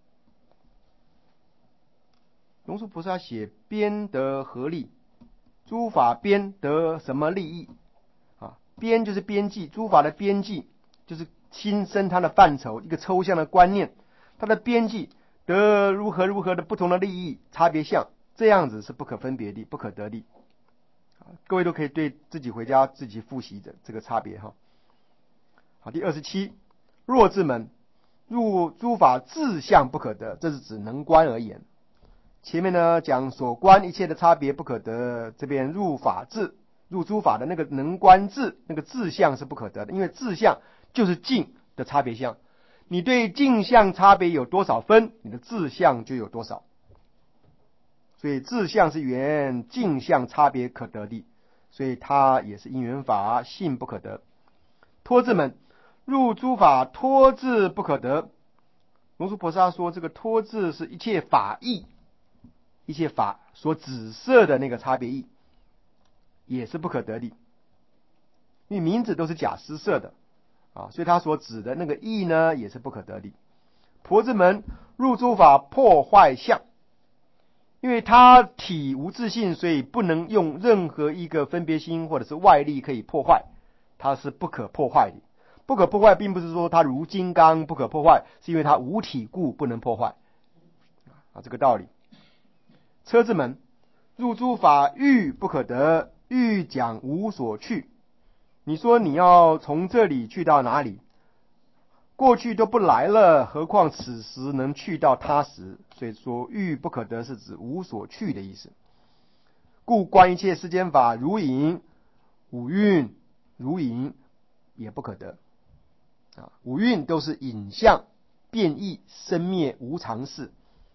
龙树菩萨写边得合利，诸法边得什么利益边就是边际，诸法的边际就是亲生它的范畴，一个抽象的观念，它的边际得如何的不同的利益差别相，这样子是不可分别的，不可得的。各位都可以对自己回家自己复习的这个差别哈。好，第27，弱智门，入诸法，自相不可得，这是指能观而言。前面呢讲所观一切的差别不可得，这边入法智，入诸法的那个能观智，那个自相是不可得的，因为自相就是境的差别相，你对境相差别有多少分，你的自相就有多少，所以自相是缘，境相差别可得的，所以它也是因缘法，性不可得。脱智门，入诸法，脱智不可得。龙树菩萨说，这个脱智是一切法义，一切法所指涉的那个差别义，也是不可得的，因为名字都是假施设的所以他所指的那个义呢，也是不可得的。婆之门，入诸法，破坏相，因为他体无自性，所以不能用任何一个分别心或者是外力可以破坏，它是不可破坏的。不可破坏并不是说它如金刚不可破坏，是因为它无体故不能破坏这个道理。车之门，入诸法，欲不可得，欲讲无所去。你说你要从这里去到哪里？过去都不来了，何况此时能去到他时？所以说欲不可得是指无所去的意思。故观一切世间法，如影五蕴，如影也不可得五蕴都是影像、变异、生灭、无常事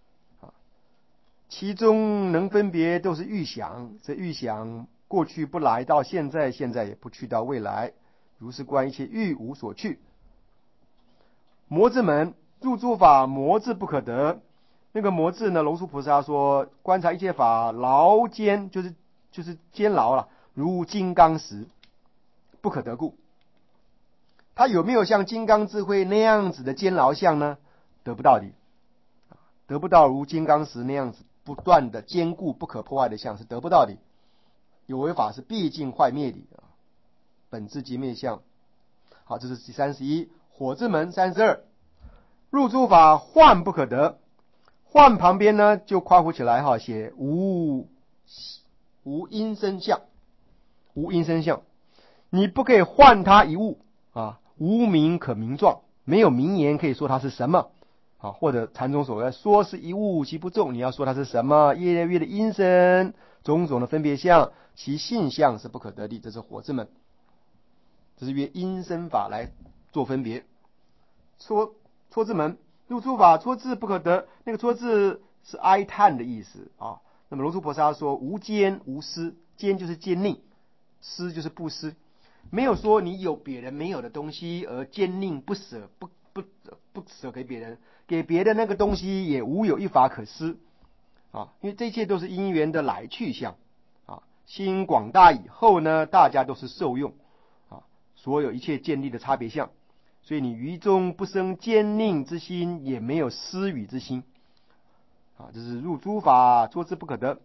其中能分别都是预想，这预想过去不来到现在，现在也不去到未来，如是观一切欲无所去。魔之门，入诸法，魔智不可得。那个魔智呢，龙树菩萨说，观察一切法，牢坚就是监牢了，如金刚石，不可得故。他有没有像金刚智慧那样子的监牢相呢？得不到的，得不到如金刚石那样子不断的坚固不可破坏的相，是得不到的。有为法是毕竟坏灭的本质即灭相。好，这是第31。火之门32，入诸法，幻不可得。幻旁边呢就夸弧起来写无无因声相，无因声相，你不可以唤它一物啊，无名可名状，没有名言可以说它是什么啊，或者禅宗所说是一物其不中，你要说它是什么，夜月的音声，种种的分别相，其性相是不可得的，这是火之门，这是约音声法来做分别。戳之门，入诸法戳字不可得，那个戳字是哀叹的意思啊。那么龙树菩萨说无坚无私，坚就是坚定，施就是布施，没有说你有别人没有的东西而坚定不舍，不舍给别人，给别的那个东西也无有一法可施啊，因为这一切都是因缘的来去相啊。心广大以后呢，大家都是受用啊，所有一切建立的差别相，所以你于中不生坚定之心，也没有施予之心啊，这是入诸法戳之不可得。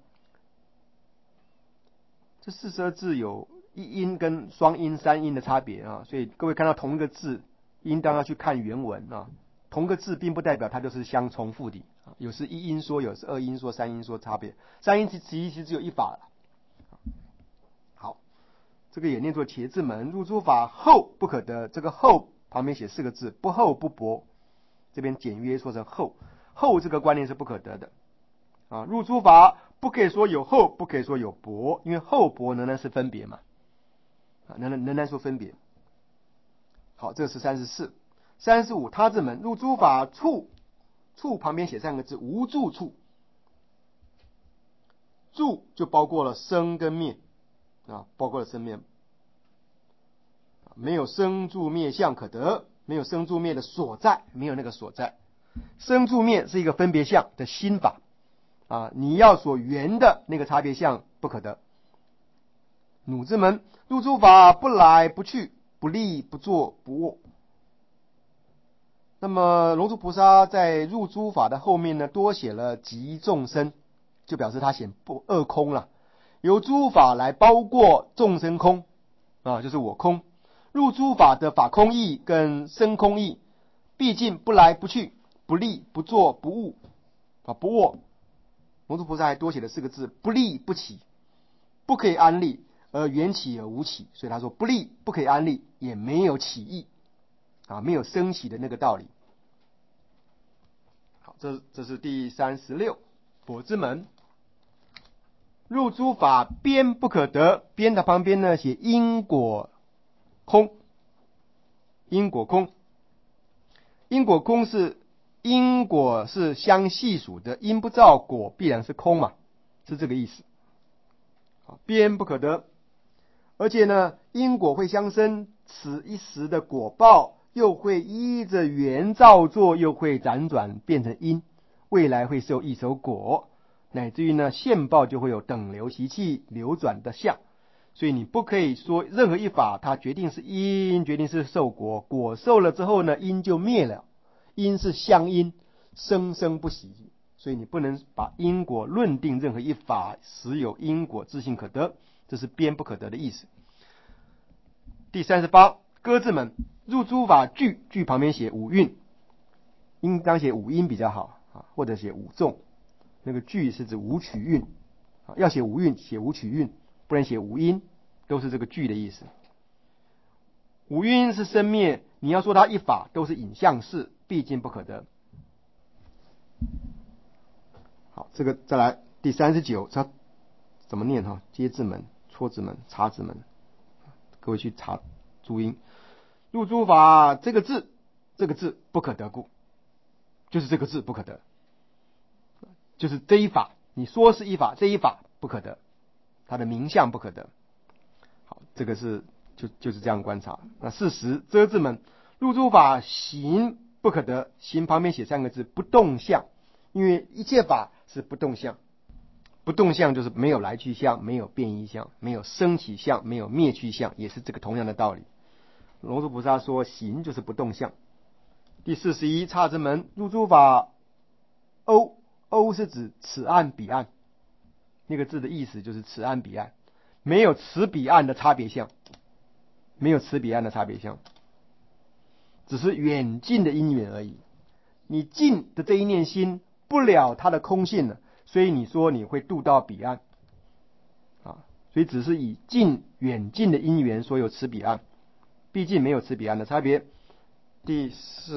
这四十二字有一音跟双音、三音的差别啊，所以各位看到同一个字，应当要去看原文啊。同个字并不代表它就是相重复的啊，有时一音说，有时二音说，三音说差别。三音其实只有一法了。好，这个也念作茄字门，入诸法后不可得。这个后旁边写四个字，不厚不薄，这边简约说成后。后这个观念是不可得的啊，入诸法不可以说有厚，不可以说有薄，因为厚薄仍然是分别嘛，啊，仍然说分别。好，这是34、35他字门，入诸法处，处旁边写三个字，无住处，住就包括了生跟灭啊，包括了生灭，没有生住灭相可得，没有生住灭的所在，没有那个所在。生住灭是一个分别相的心法啊，你要所缘的那个差别相不可得。弩之门，入诸法不来不去，不立不坐不卧。那么龙树菩萨在入诸法的后面呢，多写了集众生，就表示他显不二空了，由诸法来包括众生空啊，就是我空。入诸法的法空义跟生空义，毕竟不来不去，不立不坐不卧啊，不卧。龙树菩萨还多写了4个字，不立不起，不可以安立，而缘起而无起，所以他说不立不可以安立，也没有起意啊，没有升起的那个道理。好，这是第36佛之门，入诸法边不可得，边的旁边呢写因果空，因果空，因果空是因果是相系属的，因不照果必然是空嘛，是这个意思。边不可得，而且呢，因果会相生，此一时的果报又会依着缘造作，又会辗转变成因，未来会受一手果，乃至于呢现报就会有等流习气流转的相。所以你不可以说任何一法它决定是因，决定是受果，果受了之后呢因就灭了，因是相因，生生不息，所以你不能把因果论定任何一法实有因果自性可得，这是边不可得的意思。第38歌字门，入诸法句，句旁边写五蕴，应当写五音比较好啊，或者写五众，那个句是指五曲韵啊，要写五韵写五曲韵，不然写五音，都是这个句的意思。五蕴是生灭，你要说它一法都是影像式，毕竟不可得。好，这个再来第39，它怎么念哈？接字门、戳字门、查字门，各位去查注音。入诸法这个字不可得故，就是这个字不可得，就是这一法，你说是一法，这一法不可得，它的名相不可得。好，这个是就是这样观察。那40遮字门，入诸法行不可得，行旁边写3个字不动相，因为一切法是不动相，不动相就是没有来去相，没有变异相，没有升起相，没有灭去相，也是这个同样的道理。龙树菩萨说行就是不动相。第41刹之门，入诸法欧，欧是指此岸彼岸，那个字的意思就是此岸彼岸，没有此彼岸的差别相，没有此彼岸的差别相，只是远近的因缘而已。你近的这一念心不了它的空性了，所以你说你会渡到彼岸啊， 所以只是以近远近的因缘所有此彼岸，毕竟没有此彼岸的差别。第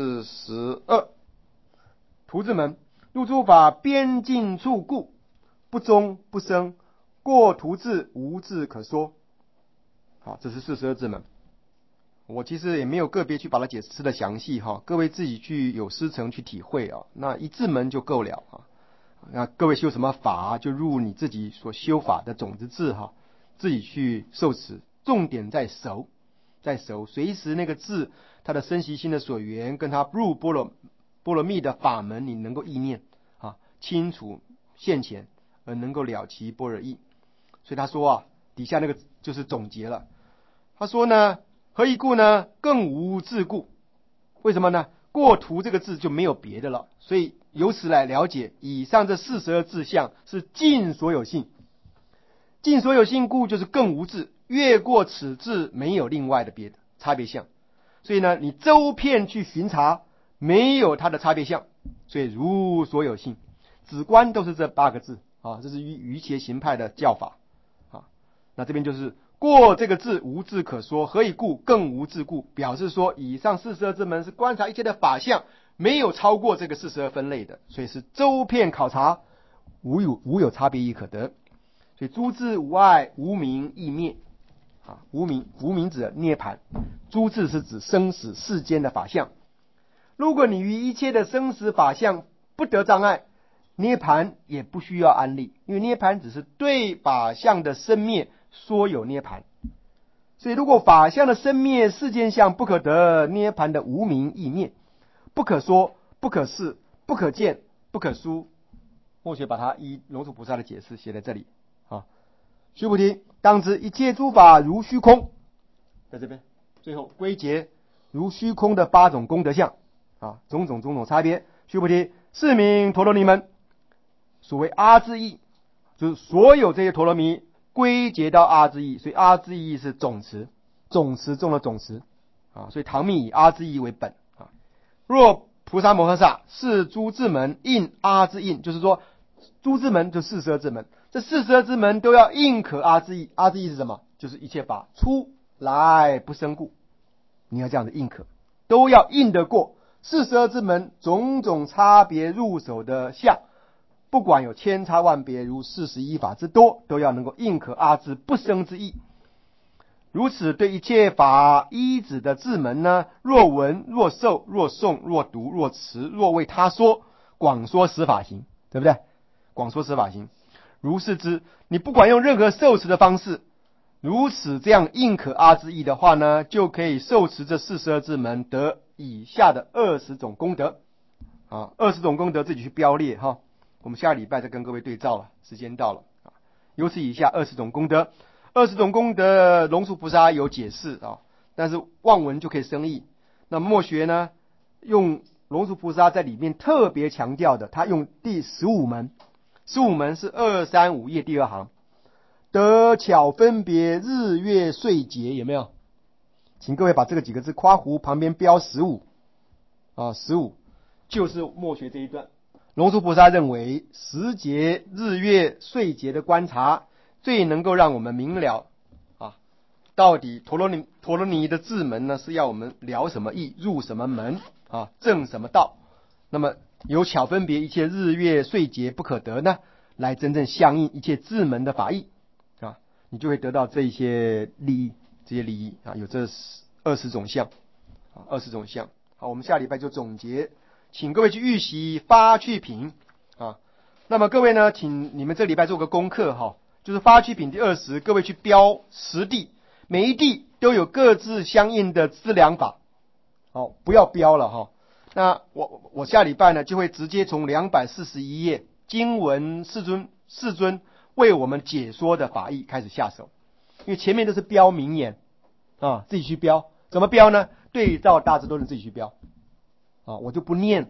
42，图字门入诸法边境处故，不终不生，过图字无字可说。好，这是42字门。我其实也没有个别去把它解释的详细哈，各位自己去有师承去体会啊。那一字门就够了啊。那各位修什么法，就入你自己所修法的种子字哈，自己去受持。重点在熟，随时那个字它的生习心的所缘，跟它入波罗蜜的法门，你能够意念啊清楚现前，而能够了其般若意。所以他说啊，底下那个就是总结了。他说呢，何以故呢？更无自故。为什么呢？过图这个字就没有别的了，所以由此来了解，以上这42字相是尽所有性。尽所有性故就是更无字，越过此字没有另外的别的差别相。所以呢，你周遍去巡查，没有它的差别相，所以如所有性。止观都是这8个字啊，这是瑜伽行派的教法啊。那这边就是过这个字无字可说，何以故？更无字故，表示说以上42字门是观察一切的法相，没有超过这个42分类的，所以是周遍考察，无有差别亦可得。所以诸字无碍，无明亦灭啊。无明指涅槃，诸字是指生死世间的法相。如果你于一切的生死法相不得障碍，涅槃也不需要安立，因为涅槃只是对法相的生灭说有涅槃。所以如果法相的生灭世间相不可得，涅槃的无明亦灭，不可说，不可视，不可见，不可书。默学把它依龙树菩萨的解释写在这里啊。须菩提，当知一切诸法如虚空，在这边最后归结如虚空的8种功德相啊，种种差别。须菩提，是名陀罗尼门。所谓阿字义，就是所有这些陀罗尼归结到阿字义，所以阿字义是总持，总持中的总持啊。所以唐密以阿字义为本啊。若菩萨摩诃萨是诸字门应阿字应，就是说诸字门就42字门，这42字门都要应可阿字义。阿字义是什么？就是一切法出来不生故，你要这样子应可，都要应得过42字门种种差别入手的相，不管有千差万别，如41法之多，都要能够应可阿字不生之意。如此对一切法依止的字门呢，若闻若受若诵若读若持若为他说，广说十法行，对不对？广说十法行，如是之，你不管用任何受持的方式，如此这样应可阿字义的话呢，就可以受持这42字门得以下的20种功德啊。20种功德自己去标列哈，我们下个礼拜再跟各位对照了，时间到了啊。由此以下20种功德，20种功德龙树菩萨有解释啊，但是望闻就可以生义。那默学呢，用龙树菩萨在里面特别强调的，他用第15门，15门是235页第2行，得巧分别日月岁节，有没有？请各位把这个几个字括弧旁边标15啊，15就是默学这一段。龙树菩萨认为时节日月岁节的观察最能够让我们明了啊，到底陀罗尼的字门呢是要我们了什么义，入什么门啊，证什么道。那么有巧分别一切日月岁节不可得呢，来真正相应一切字门的法义啊，你就会得到这些利益啊，有这20种相啊，20种相。好，我们下礼拜就总结，请各位去预习发趣品啊。那么各位呢，请你们这礼拜做个功课哈，就是发趣品第20，各位去标10地，每一地都有各自相应的资粮法，好，不要标了哈。那我下礼拜呢，就会直接从241页经文世尊为我们解说的法义开始下手，因为前面都是标名言啊，自己去标，怎么标呢？对照大致都能自己去标啊，我就不念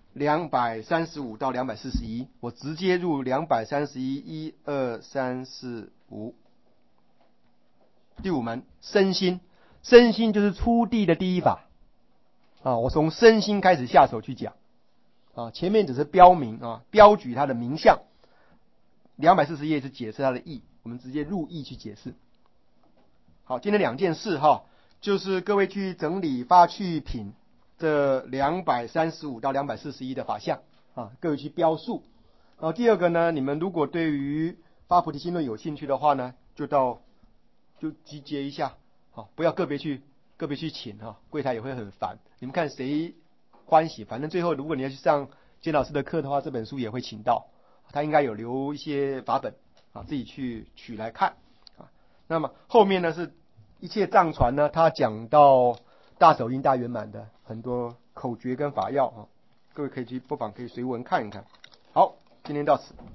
235到241，我直接入231 1 2 3 4 5。第5门身心，身心就是初地的第一法啊，我从身心开始下手去讲啊，前面只是标明啊，标举它的名相，240页是解释它的义我们直接入义去解释。好，今天2件事哈，就是各位去整理发趣品这235到241的法相啊，各位去标注。然后第二个呢，你们如果对于发菩提心论有兴趣的话呢，就集结一下，好，不要个别去请哈，柜台也会很烦。你们看谁欢喜，反正最后如果你要去上简老师的课的话，这本书也会请到，他应该有留一些法本啊，自己去取来看啊。那么后面呢是一切藏传呢，他讲到大手印大圆满的很多口诀跟法要啊，各位可以不妨可以随文看一看。好，今天到此。